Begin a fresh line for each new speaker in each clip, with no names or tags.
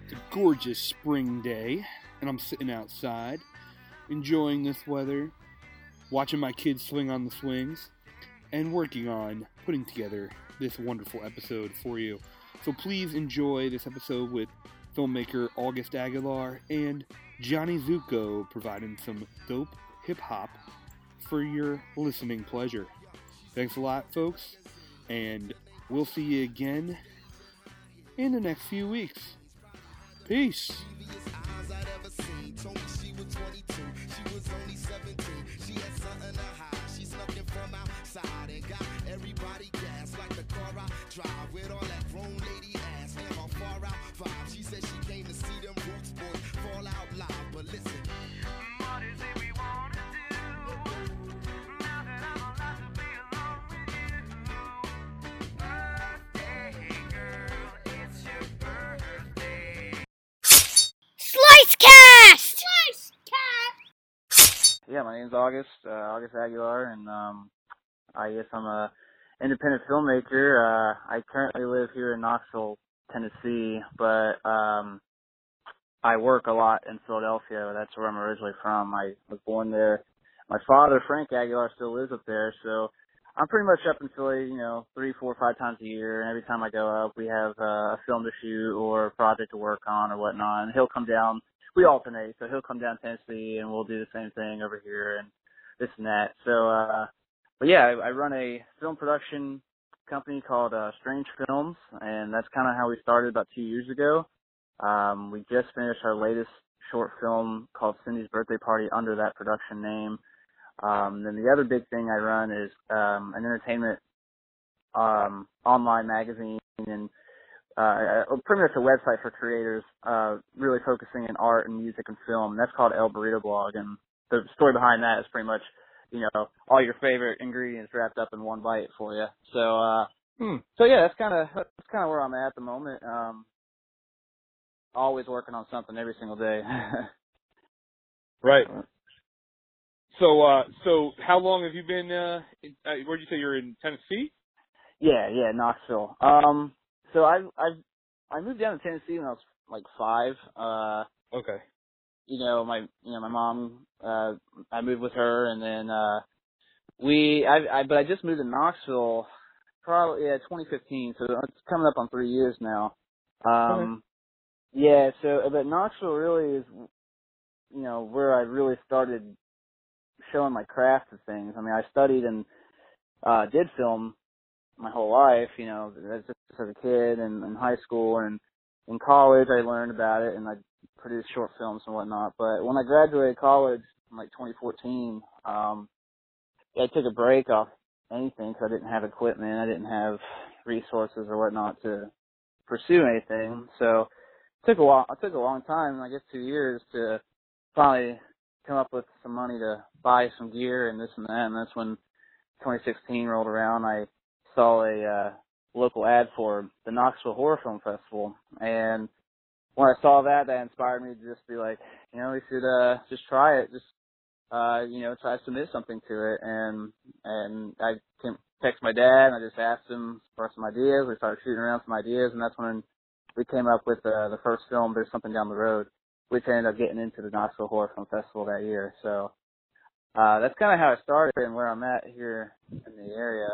It's a gorgeous spring day, and I'm sitting outside, enjoying this weather, watching my kids swing on the swings, and working on putting together this wonderful episode for you. So please enjoy this episode with filmmaker August Aguilar and Johnny Zuko providing some dope hip-hop for your listening pleasure. Thanks a lot, folks, and we'll see you again in the next few weeks. Peace.
Everybody gas like the car I drive with all that grown lady ass and her far out vibe. She said she came to see them Roots boys fall out live, but listen. What is it we wanna do? Now that I'm allowed to be alone with you. Birthday girl, it's your birthday.
Slicecast! Slicecast!
Yeah, my name's August Aguilar, and I guess I'm a independent filmmaker. I currently live here in Knoxville, Tennessee, but I work a lot in Philadelphia. That's where I'm originally from. I was born there. My father, Frank Aguilar, still lives up there, so I'm pretty much up in Philly, 3, 4, 5 times a year, and every time I go up, we have a film to shoot or a project to work on or whatnot, and he'll come down. We alternate, so he'll come down to Tennessee, and we'll do the same thing over here and this and that. So, but yeah, I run a film production company called Strange Films, and that's kind of how we started about 2 years ago. We just finished our latest short film called Cindy's Birthday Party under that production name. Then the other big thing I run is an entertainment online magazine and pretty much a website for creators, really focusing in art and music and film. That's called El Burrito Blog, and the story behind that is pretty much all your favorite ingredients wrapped up in one bite for you. So, so yeah, that's kind of where I'm at the moment. Always working on something every single day.
Right. So how long have you been, where'd you say you're in Tennessee?
Yeah, Knoxville. So I moved down to Tennessee when I was like 5.
Okay.
My mom, I moved with her, and then, but I just moved to Knoxville probably, 2015, so it's coming up on 3 years now.
Okay.
Yeah, but Knoxville really is, where I really started showing my craft of things. I mean, I studied and, did film my whole life, just as a kid and in high school, and in college I learned about it, and I produced short films and whatnot. But when I graduated college in like 2014, I took a break off anything because I didn't have equipment, I didn't have resources or whatnot to pursue anything. So it took a long time, I guess 2 years, to finally come up with some money to buy some gear and this and that. And that's when 2016 rolled around. I saw a local ad for the Knoxville Horror Film Festival, and when I saw that inspired me to just be like, we should just try it, just try to submit something to it. And I text my dad, and I just asked him for some ideas. We started shooting around some ideas, and that's when we came up with the first film, There's Something Down the Road, which ended up getting into the Knoxville Horror Film Festival that year. So that's kind of how it started and where I'm at here in the area.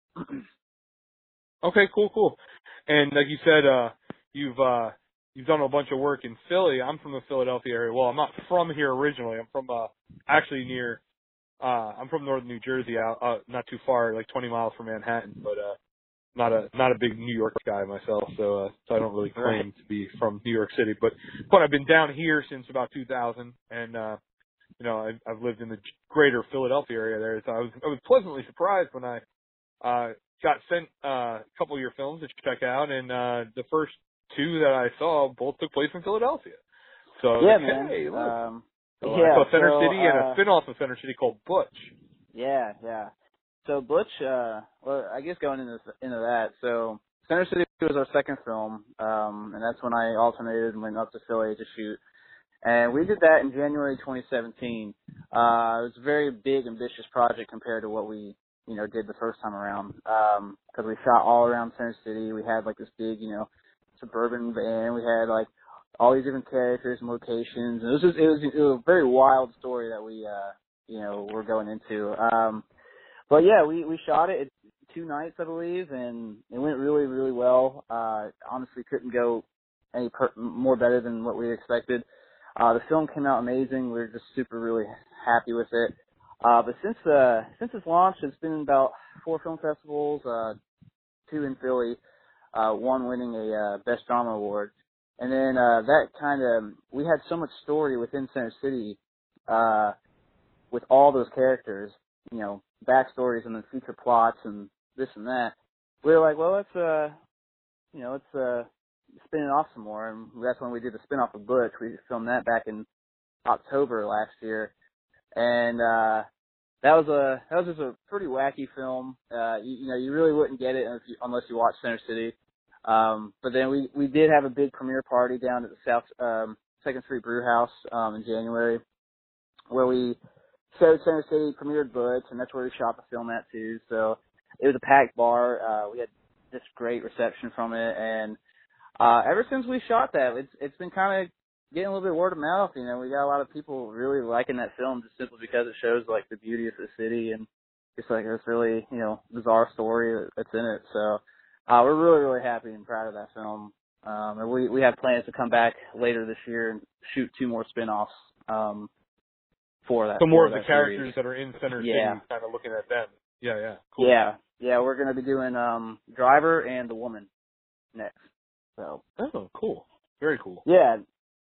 Okay, cool. And like you said, you've done a bunch of work in Philly. I'm from the Philadelphia area. Well, I'm not from here originally. I'm from actually near. I'm from northern New Jersey, out not too far, like 20 miles from Manhattan. But not a big New York guy myself, so I don't really claim to be from New York City. But I've been down here since about 2000, and I've lived in the greater Philadelphia area there. So I was pleasantly surprised when I got sent a couple of your films to check out, and the first 2 that I saw both took place in Philadelphia. So
yeah,
like,
man.
hey, look. So
yeah,
I saw Center
so,
City and a spin-off of Center City called Butch.
Yeah. So Butch, well, I guess going into that, so Center City was our second film, and that's when I alternated and went up to Philly to shoot. And we did that in January 2017. It was a very big, ambitious project compared to what we, did the first time around. Because we shot all around Center City. We had like this big, suburban van. We had like all these different characters and locations. And it was a very wild story that we we're going into. But yeah, we shot it 2 nights, I believe, and it went really, really well. Honestly, couldn't go any more better than what we expected. The film came out amazing. We're just super, really happy with it. But since its launch, it's been about 4 film festivals, 2 in Philly, 1 winning a Best Drama Award. And then that kind of, we had so much story within Center City with all those characters, backstories and then future plots and this and that. We were like, well, let's spin it off some more. And that's when we did the spin-off of Butch. We filmed that back in October last year. And that was just a pretty wacky film. You really wouldn't get it unless you watched Center City. But then we did have a big premiere party down at the South 2nd Street Brew House in January, where we showed Center City, premiered Butch, and that's where we shot the film at too. So it was a packed bar. We had this great reception from it, and ever since we shot that, it's been kind of getting a little bit word of mouth. We got a lot of people really liking that film just simply because it shows like the beauty of the city and just like this really bizarre story that's in it. So we're really, really happy and proud of that film. And we have plans to come back later this year and shoot 2 more spin-offs for that.
So more of the
series.
Characters that are in Center City, kind of looking at them. Yeah, cool.
Yeah, we're going to be doing Driver and The Woman next. So.
Oh, cool. Very cool.
Yeah.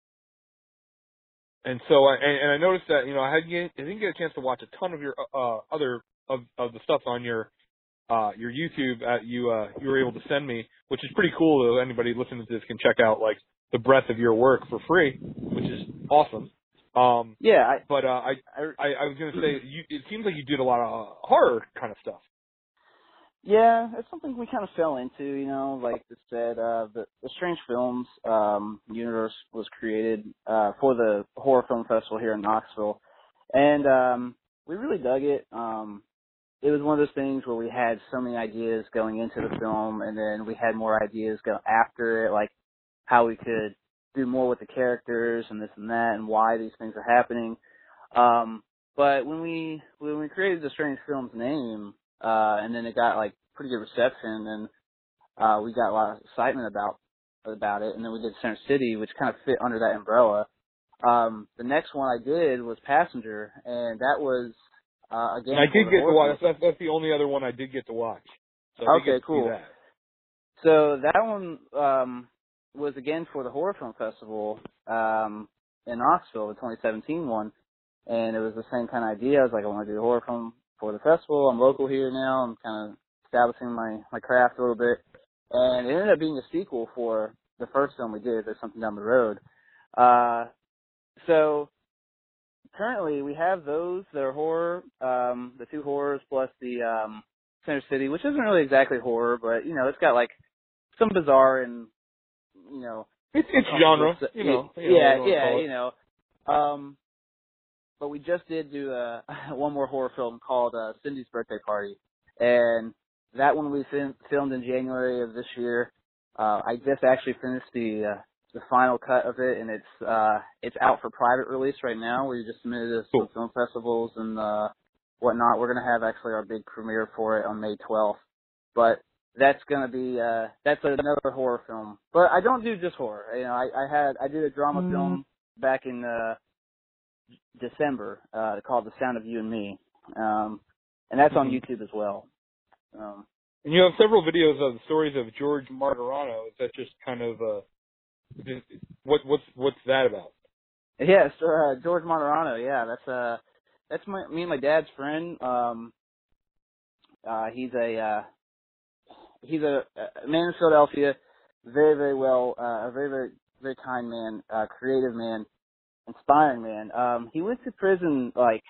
And so, I noticed that I didn't get a chance to watch a ton of your other of the stuff on your YouTube you were able to send me, which is pretty cool. Anybody listening to this can check out like the breadth of your work for free, which is awesome. I was going to say, it seems like you did a lot of horror kind of stuff.
Yeah, it's something we kind of fell into, like I said, the Strange Films universe was created for the Horror Film Festival here in Knoxville, and we really dug it. It was one of those things where we had so many ideas going into the film, and then we had more ideas go after it, like how we could do more with the characters and this and that, and why these things are happening. But when we created the Strange Films name, and then it got like pretty good reception, and we got a lot of excitement about it, and then we did Center City, which kind of fit under that umbrella. The next one I did was Passenger, and that was again.
I did get to watch. That's the only other one I did get to watch. So
okay, cool. So that one was again for the Horror Film Festival in Knoxville, the 2017 one, and it was the same kind of idea. I was like, I want to do a horror film for the festival. I'm local here now. I'm kind of establishing my craft a little bit, and it ended up being a sequel for the first film we did. There's Something Down the Road. So currently we have those that are horror, the 2 horrors plus the Center City, which isn't really exactly horror, but it's got like some bizarre and
it's genre,
but we just did do one more horror film called Cindy's Birthday Party, and that one we filmed in January of this year. I just actually finished the final cut of it, and it's out for private release right now. We just submitted it to some film festivals and whatnot. We're gonna have actually our big premiere for it on May 12th, but that's gonna be that's another horror film. But I don't do just horror. I did a drama film back in December called The Sound of You and Me, and that's on YouTube as well.
And you have several videos of the stories of George Martorano. Is that just kind of what's that about?
Yeah, so, George Martorano. Yeah, that's me and my dad's friend. He's a man in Philadelphia, very, very well, a very, very, very kind man, creative man, inspiring man. He went to prison like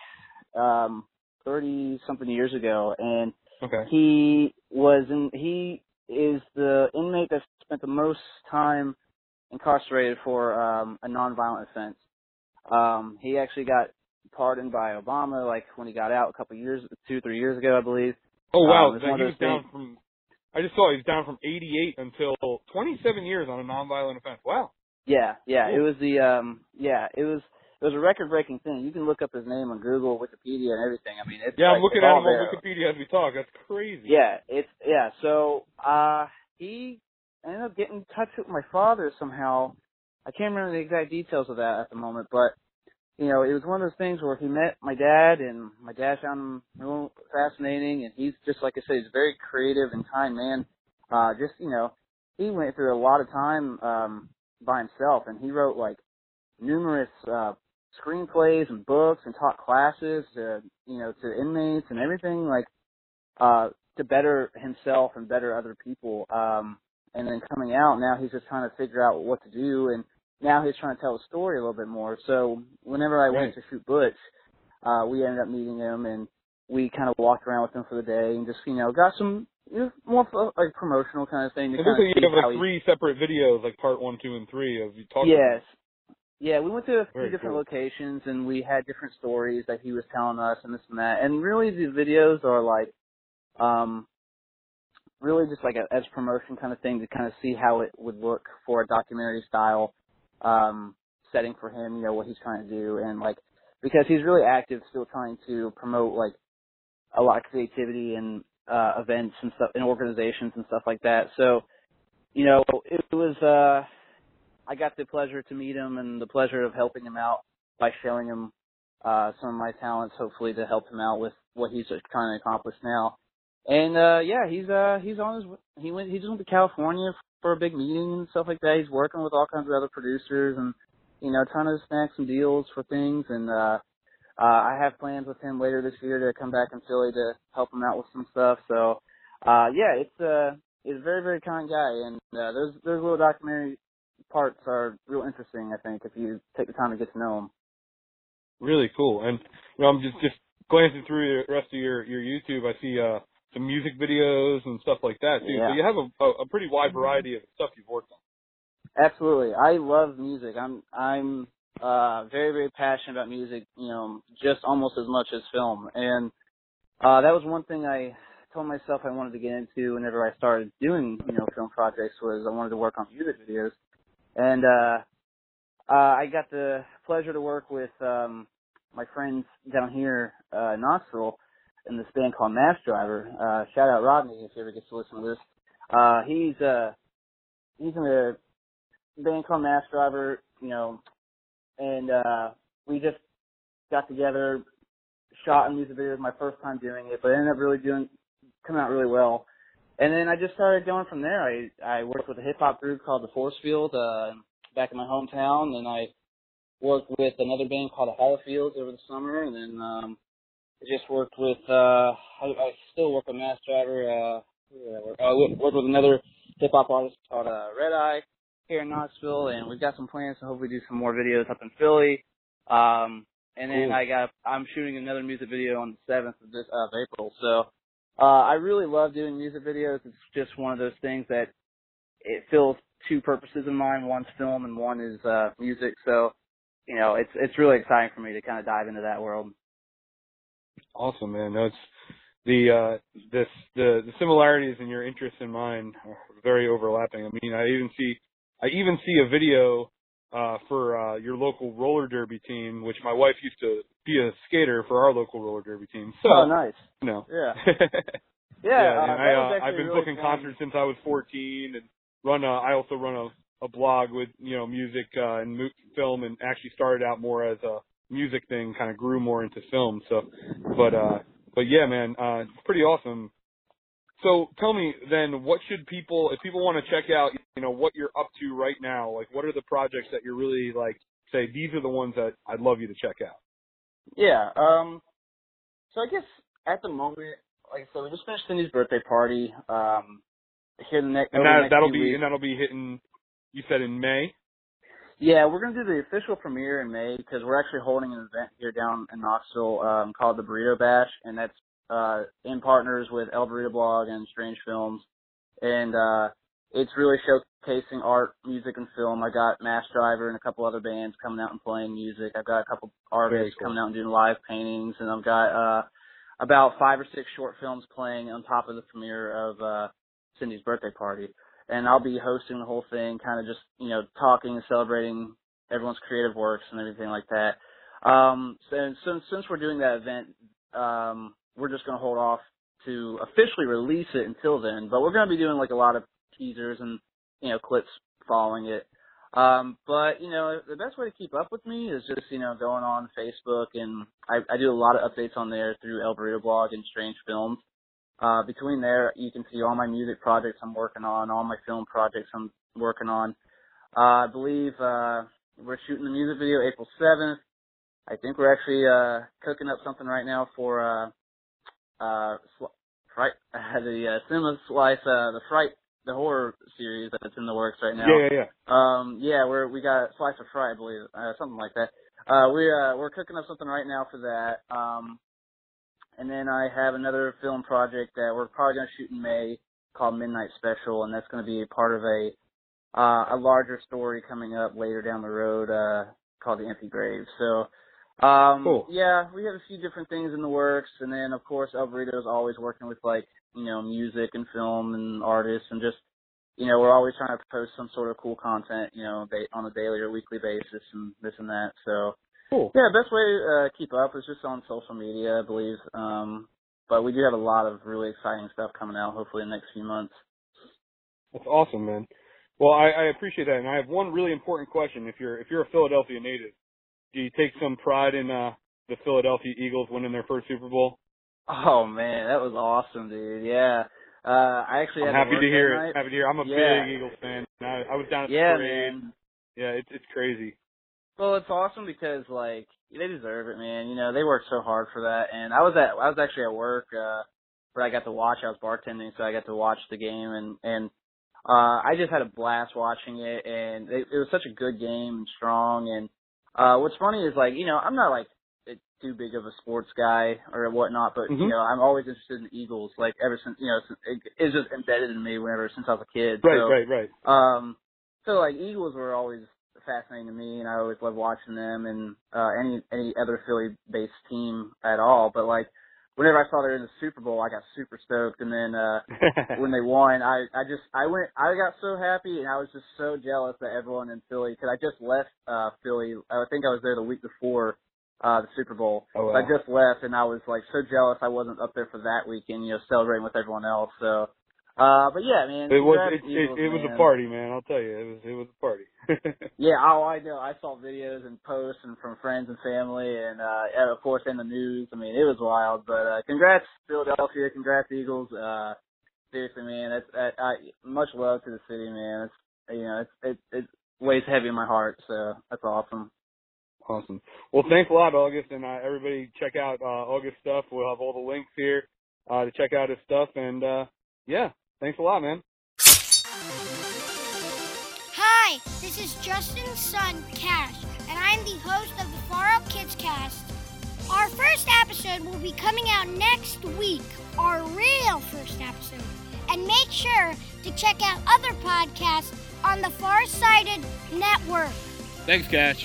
30 something years ago, and he is the inmate that spent the most time incarcerated for a nonviolent offense. He actually got pardoned by Obama, like when he got out 2 or 3 years ago, I believe.
Oh wow! He was down from. I just saw he's down from 88 until 27 years on a nonviolent offense. Wow.
Yeah.
Cool.
It was it was a record breaking thing. You can look up his name on Google, Wikipedia, and everything. I mean, it's
Yeah, I'm
like
looking
it's
at
all
him on
there.
Wikipedia as we talk. That's crazy.
Yeah. So he ended up getting in touch with my father somehow. I can't remember the exact details of that at the moment, but you know, it was one of those things where he met my dad, and my dad found him real fascinating, and he's just, like I said, he's a very creative and kind man. Just, you know, he went through a lot of time, by himself, and he wrote, like, numerous, screenplays and books and taught classes to, you know, to inmates and everything, like, to better himself and better other people. And then coming out, now he's just trying to figure out what to do, and now he's trying to tell a story a little bit more. So whenever I went to shoot Butch, we ended up meeting him, and we kind of walked around with him for the day and just, you know, got some, you know, more like promotional kind of thing. To
It
kind
looks
of
like
see
you have
how
like 3 separate videos, like part 1, 2, and 3 of you talking about
Yes. Yeah, we went to a few
Very
different
cool.
locations, and we had different stories that he was telling us and this and that. And really, the videos are like, really just like as promotion kind of thing to kind of see how it would look for a documentary style setting for him, you know, what he's trying to do. And like, because he's really active, still trying to promote like a lot of creativity and events and stuff and organizations and stuff like that. So, you know, it was, I got the pleasure to meet him and the pleasure of helping him out by showing him some of my talents, hopefully to help him out with what he's trying to accomplish now. And yeah, he's on his he just went to California for a big meeting and stuff like that. He's working with all kinds of other producers and, you know, trying to snag some deals for things. And I have plans with him later this year to come back in Philly to help him out with some stuff. So yeah, he's a very, very kind guy, and those little documentary parts are real interesting, I think, if you take the time to get to know him.
Really cool. And you know, I'm just glancing through the rest of your YouTube. I see some music videos and stuff like that too.
Yeah.
So you have a pretty wide variety of stuff you've worked on.
Absolutely. I love music. I'm very, very passionate about music, you know, just almost as much as film. And that was one thing I told myself I wanted to get into whenever I started doing, you know, film projects, was I wanted to work on music videos. And I got the pleasure to work with my friends down here in Knoxville in this band called Mass Driver. Shout out Rodney if he ever gets to listen to this. He's in a band called Mass Driver, you know, and we just got together, shot a music video. It was my first time doing it, but it ended up coming out really well. And then I just started going from there. I worked with a hip hop group called the Force Field back in my hometown, and I worked with another band called the Hall of Fields over the summer, and then I just worked with I still work with Mass Driver. I worked with another hip hop artist called Red Eye here in Knoxville, and we've got some plans to hopefully do some more videos up in Philly. And then
Cool.
I'm shooting another music video on the 7th of April. So I really love doing music videos. It's just one of those things that it fills two purposes in mind. One's film and one is music. So, you know, it's really exciting for me to kind of dive into that world.
Awesome, man. No, it's the similarities in your interests and mine are very overlapping. I mean, I even see a video for your local roller derby team, which my wife used to be a skater for our local roller derby team. So,
oh, nice.
You know.
Yeah.
Yeah,
and
I've been
really
booking
fun.
concerts since I was 14, and I also run a blog with, you know, music and film, and actually started out more as a music thing, kind of grew more into film. So, but yeah, man, it's pretty awesome. So tell me then, what should people, if people want to check out, you know, what you're up to right now, like what are the projects that you're really like, say, these are the ones that I'd love you to check out?
Yeah. So I guess at the moment, like I said, we just finished Cindy's birthday party. Here the next
That'll
weeks.
be hitting, you said in May?
Yeah, we're going to do the official premiere in May because we're actually holding an event here down in Knoxville called the Burrito Bash, and that's in partners with El Burrito Blog and Strange Films. And it's really showcasing art, music, and film. I got Mass Driver and a couple other bands coming out and playing music. I've got a couple artists coming out and doing live paintings, and I've got about 5 or 6 short films playing on top of the premiere of Cindy's birthday party. and I'll be hosting the whole thing, kind of just, talking and celebrating everyone's creative works and everything like that. So since we're doing that event, we're just going to hold off to officially release it until then, but we're going to be doing like a lot of teasers and, clips following it. But, the best way to keep up with me is just, going on Facebook, and I do a lot of updates on there through El Burrito Blog and Strange Films. Between there, you can see all my music projects I'm working on, all my film projects I'm working on. I believe, we're shooting the music video April 7th. I think we're actually, cooking up something right now for, the Cinema Slice, the horror series that's in the works right now.
Yeah.
We got Slice of Fright, I believe, something like that. We're cooking up something right now for that. And then I have another film project that we're probably going to shoot in May called Midnight Special, and that's going to be a part of a larger story coming up later down the road, called The Empty Grave. So,
cool.
Yeah, we have a few different things in the works, and then of course El Burrito is always working with music and film and artists, and just, we're always trying to post some sort of cool content, on a daily or weekly basis and this and that. So,
cool.
Yeah, best way to keep up is just on social media, I believe. But we do have a lot of really exciting stuff coming out, hopefully in the next few months.
That's awesome, man. Well, I appreciate that, and I have one really important question. If you're a Philadelphia native, do you take some pride in the Philadelphia Eagles winning their first Super Bowl?
Oh man, that was awesome, dude. Yeah. I actually
I'm
had
happy to hear it.
night.
Happy to hear. I'm a big Eagles fan. I was down at the parade.
Man.
Yeah, it's crazy.
Well, it's awesome because they deserve it, man. They worked so hard for that, and I was actually at work where I got to watch. I was bartending, so I got to watch the game, and I just had a blast watching it, and it was such a good game and strong. And what's funny is I'm not too big of a sports guy or whatnot, but I'm always interested in the Eagles. Ever since it's just embedded in me since I was a kid.
Right.
So Eagles were always fascinating to me, and I always loved watching them and any other Philly-based team at all. But whenever I saw they were in the Super Bowl, I got super stoked. And then when they won, I got so happy, and I was just so jealous that everyone in Philly, because I just left Philly. I think I was there the week before the Super Bowl.
Oh, wow.
I just left, and I was so jealous I wasn't up there for that weekend, celebrating with everyone else. So, but yeah, man,
it was a party, man. I'll tell you, it was a party.
Yeah, I know. I saw videos and posts and from friends and family, and of course in the news. I mean, it was wild. But congrats Philadelphia, congrats Eagles. Seriously, man, much love to the city, man. It weighs heavy in my heart, so that's awesome.
Awesome. Well, thanks a lot, August, and everybody check out August stuff. We'll have all the links here to check out his stuff, and yeah, thanks a lot, man.
Hi, this is Justin's son, Cash, and I'm the host of the Far Out Kids Cast. Our first episode will be coming out next week, our real first episode. And make sure to check out other podcasts on the Farsighted Network.
Thanks, Cash.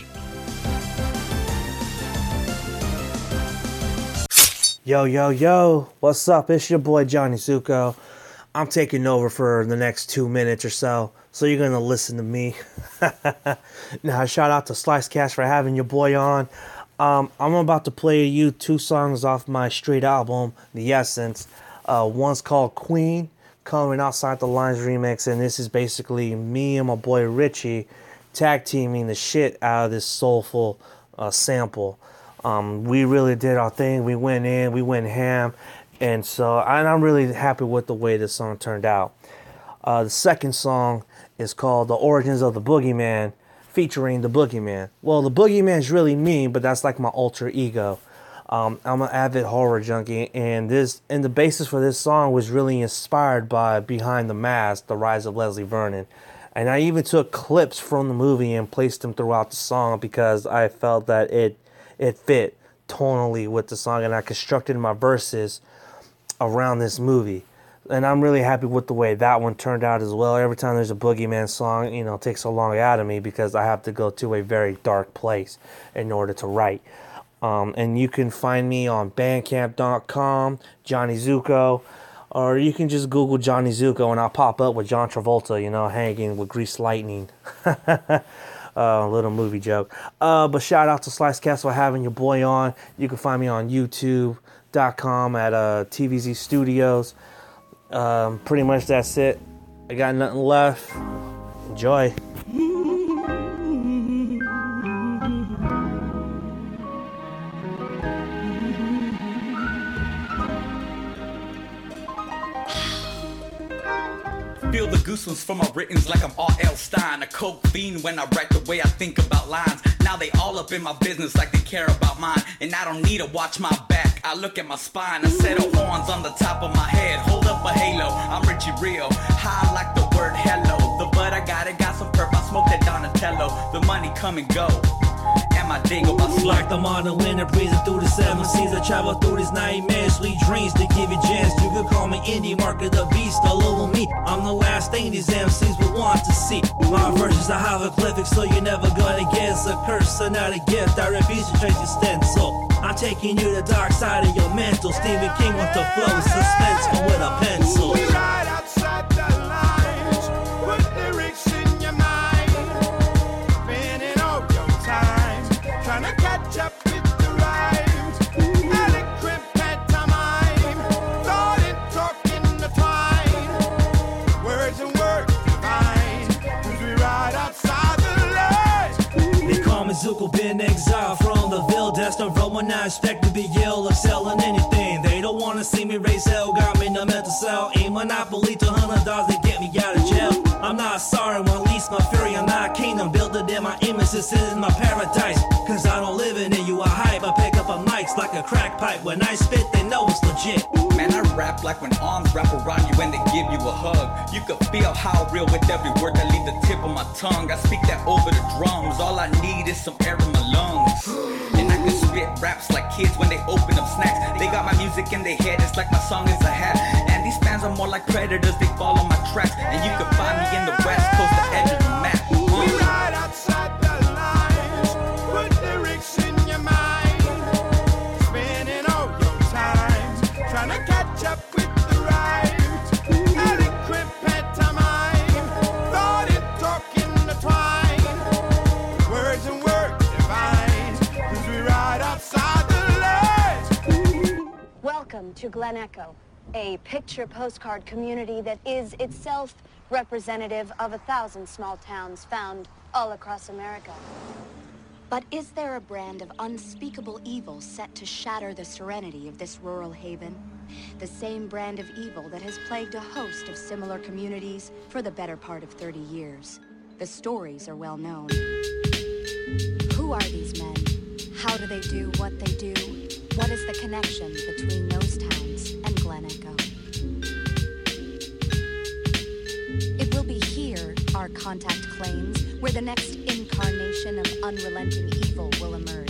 Yo, what's up? It's your boy Johnny Zuko. I'm taking over for the next 2 minutes or so you're going to listen to me. Now, shout out to Slice Cash for having your boy on. I'm about to play you 2 songs off my straight album, The Essence. One's called Queen, Coming Outside the Lines remix, and this is basically me and my boy Richie tag teaming the shit out of this soulful sample. We really did our thing. We went ham, and I'm really happy with the way this song turned out. The second song is called The Origins of the Boogeyman, featuring the Boogeyman. Well, the Boogeyman's really me, but that's like my alter ego. I'm an avid horror junkie, and the basis for this song was really inspired by Behind the Mask, The Rise of Leslie Vernon. And I even took clips from the movie and placed them throughout the song because I felt that it fit tonally with the song, and I constructed my verses around this movie. And I'm really happy with the way that one turned out as well. Every time there's a Boogeyman song, it takes so long out of me because I have to go to a very dark place in order to write. And you can find me on bandcamp.com, Johnny Zuko. Or you can just Google Johnny Zuko and I'll pop up with John Travolta, you know, hanging with Grease Lightning. Little movie joke. But shout out to Slicecast for having your boy on. You can find me on youtube.com at TVZ Studios. Pretty much that's it. I got nothing left. Enjoy.
Feel the goosebumps from my writtens like I'm R.L. Stein. A coke fiend when I write the way I think about lines. Now they all up in my business like they care about mine. And I don't need to watch my back, I look at my spine. A set of horns on the top of my head, hold up a halo. I'm Richie Real, high like the word hello. The bud I got some perp, I smoke that Donatello. The money come and go, and my dingo by slow.
Like the modern winter breezing through the 7 seas. I travel through these nightmares, sweet dreams to give you chance. You could call me indie market, the beast all over me. I'm the last thing these MCs would want to see. My versions are hieroglyphic, so you're never gonna guess. A curse and not a gift, I refuse to trace your stencil. I'm taking you to the dark side of your mental. Stephen King with the flow, suspense come with a pencil.
We ride outside the lines, put lyrics in your mind, spending all your time, trying to catch up with the rhymes. Eloquent pantomime, thought and talk intertwine, words and words divine, 'cause we ride outside the lines.
They call me Zuko, been exiled from the Ville. Destined from when I expect to be ill, excel in anything. They don't wanna see me raise hell, got me in a mental cell. A monopoly to $100 to get me out of jail. I'm not sorry, release my fury, I'm not kingdom. Build it in my image, this is my paradise. 'Cause I don't live in it, you a hype. I pick up a mics like a crack pipe. When I spit, they know it's legit.
Man, I rap like when arms wrap around you when they give you a hug. You could feel how real with every word that leave the tip of my tongue. I speak that over the drums, all I need is some air in my lungs. And I can spit raps like kids when they open up snacks. They got my music in their head, it's like my song is a hat. And these fans are more like predators, they follow my tracks. And you can find me in the West Coast, the edge of the map.
We ride outside the lines, put lyrics in your mind, spending all your time, trying to catch up with the rhymes. Eloquent pantomime, thought and talk intertwine, words and words divine, 'cause we ride outside the lines.
Welcome to Glen Echo, a picture postcard community that is itself representative of 1,000 small towns found all across America. But is there a brand of unspeakable evil set to shatter the serenity of this rural haven? The same brand of evil that has plagued a host of similar communities for the better part of 30 years. The stories are well known. Who are these men? How do they do what they do? What is the connection between those towns and Glen Echo? It will be here, our contact claims, where the next incarnation of unrelenting evil will emerge.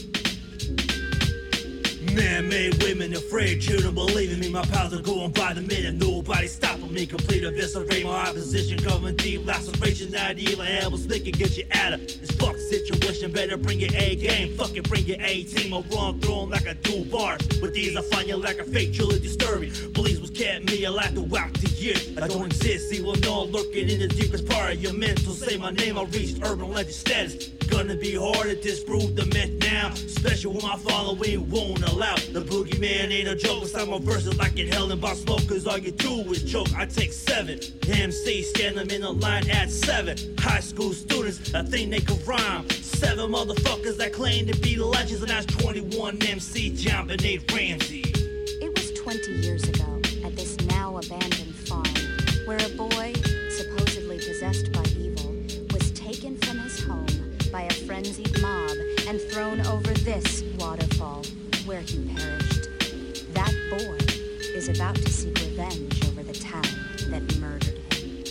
Man-made women afraid you don't believe in me. My pals are going by the minute, nobody stopping me. Complete eviscerate my opposition, going deep laceration. Ideal hell was thinking get you out of this fuck situation. Better bring your A game, fucking bring your A team. I'll run through them like I do bars. With these I find you like a fake, truly disturbing. Police was kept me alive throughout the year. I don't exist, see will know lurking in the deepest part of your mental. Say my name, I reached urban legend status. Gonna be hard to disprove the myth now. Special when my following won't allow. The boogeyman ain't a joke. Inside my verses like in hell and by smoke. 'Cause all you do is choke. I take 7 MCs, stand them in a line at 7 high school students, I think they could rhyme. 7 motherfuckers that claim to be legends. And that's 21 MC John Benet Ramsey.
It was 20 years ago at this now abandoned farm where a boy, supposedly possessed by evil, was taken from his home by a frenzied mob and thrown over this waterfall where he perished. That boy is about to seek revenge over the town that murdered him.
You can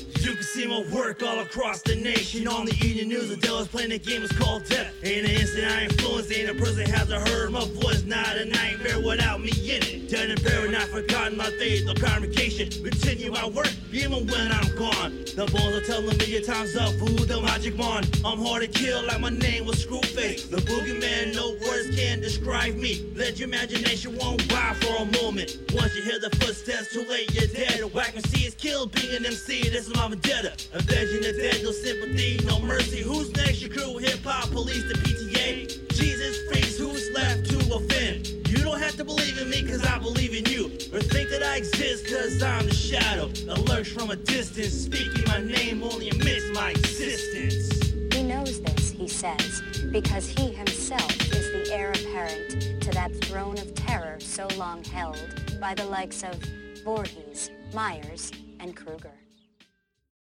see my work all across the nation. On the evening news, Adele's playing a game is called death. Ain't an instant I influence, ain't a person hasn't heard my voice. Not a nightmare without me in it. Dead and buried, not forgotten, my faith, no congregation. Continue my work, even when I'm gone. The bones are telling me your time's up, fool, the magic wand. I'm hard to kill like my name was Screwface. The boogeyman, no words can describe me. Let your imagination run wild for a moment. Once you hear the footsteps, too late, you're dead. A whack MC is killed, being an MC, this is my vendetta. Avenging the dead, no sympathy, no mercy. Who's next? Your crew, hip-hop, police, the PTA. Jesus freeze, who's left to offend? You don't have to believe in me, cause I believe in you. Or think that I exist, cause I'm the shadow that lurks from a distance. Speaking my name only admits my existence.
He knows this, he says, because he himself is the heir apparent to that throne of terror so long held by the likes of Voorhees, Myers, and Kruger.